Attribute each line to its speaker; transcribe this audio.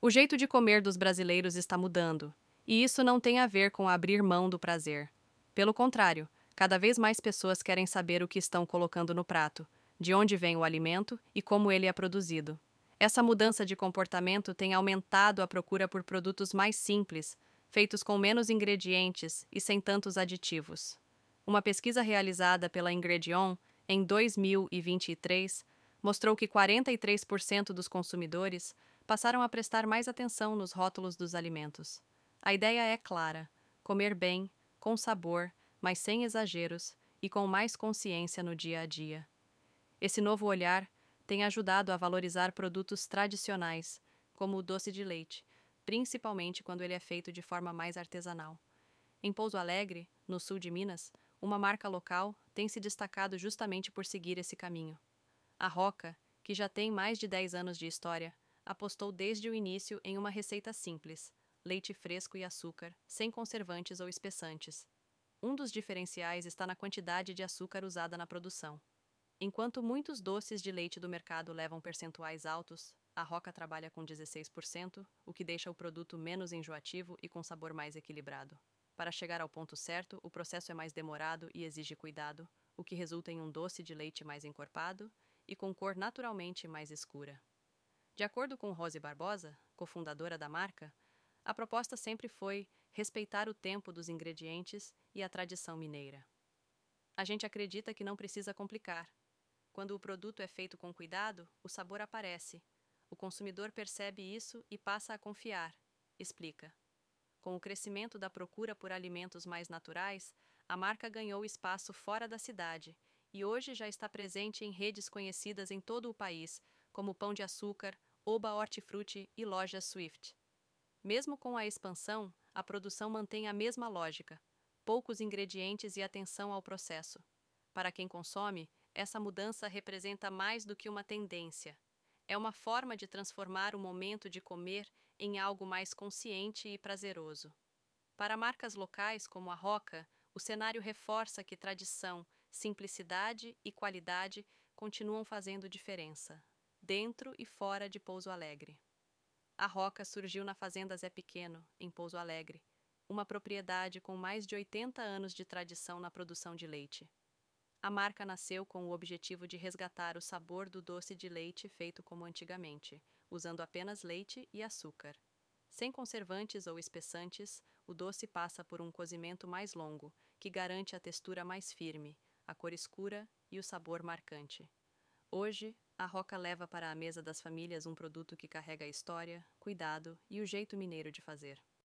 Speaker 1: O jeito de comer dos brasileiros está mudando, e isso não tem a ver com abrir mão do prazer. Pelo contrário, cada vez mais pessoas querem saber o que estão colocando no prato, de onde vem o alimento e como ele é produzido. Essa mudança de comportamento tem aumentado a procura por produtos mais simples, feitos com menos ingredientes e sem tantos aditivos. Uma pesquisa realizada pela Ingredion em 2023 mostrou que 43% dos consumidores passaram a prestar mais atenção nos rótulos dos alimentos. A ideia é clara: comer bem, com sabor, mas sem exageros e com mais consciência no dia a dia. Esse novo olhar tem ajudado a valorizar produtos tradicionais, como o doce de leite, principalmente quando ele é feito de forma mais artesanal. Em Pouso Alegre, no sul de Minas, uma marca local tem se destacado justamente por seguir esse caminho. A Roca, que já tem mais de 10 anos de história, apostou desde o início em uma receita simples: leite fresco e açúcar, sem conservantes ou espessantes. Um dos diferenciais está na quantidade de açúcar usada na produção. Enquanto muitos doces de leite do mercado levam percentuais altos, a Roca trabalha com 16%, o que deixa o produto menos enjoativo e com sabor mais equilibrado. Para chegar ao ponto certo, o processo é mais demorado e exige cuidado, o que resulta em um doce de leite mais encorpado e com cor naturalmente mais escura. De acordo com Rose Barbosa, cofundadora da marca, a proposta sempre foi respeitar o tempo dos ingredientes e a tradição mineira. A gente acredita que não precisa complicar. Quando o produto é feito com cuidado, o sabor aparece. O consumidor percebe isso e passa a confiar, explica. Com o crescimento da procura por alimentos mais naturais, a marca ganhou espaço fora da cidade e hoje já está presente em redes conhecidas em todo o país, como Pão de Açúcar, Oba Hortifruti e lojas Swift. Mesmo com a expansão, a produção mantém a mesma lógica: poucos ingredientes e atenção ao processo. Para quem consome, essa mudança representa mais do que uma tendência. É uma forma de transformar o momento de comer em algo mais consciente e prazeroso. Para marcas locais como a Roca, o cenário reforça que tradição, simplicidade e qualidade continuam fazendo diferença, dentro e fora de Pouso Alegre. A Roca surgiu na Fazenda Zé Pequeno, em Pouso Alegre, uma propriedade com mais de 80 anos de tradição na produção de leite. A marca nasceu com o objetivo de resgatar o sabor do doce de leite feito como antigamente, usando apenas leite e açúcar. Sem conservantes ou espessantes, o doce passa por um cozimento mais longo, que garante a textura mais firme, a cor escura e o sabor marcante. Hoje, a Roca leva para a mesa das famílias um produto que carrega a história, cuidado e o jeito mineiro de fazer.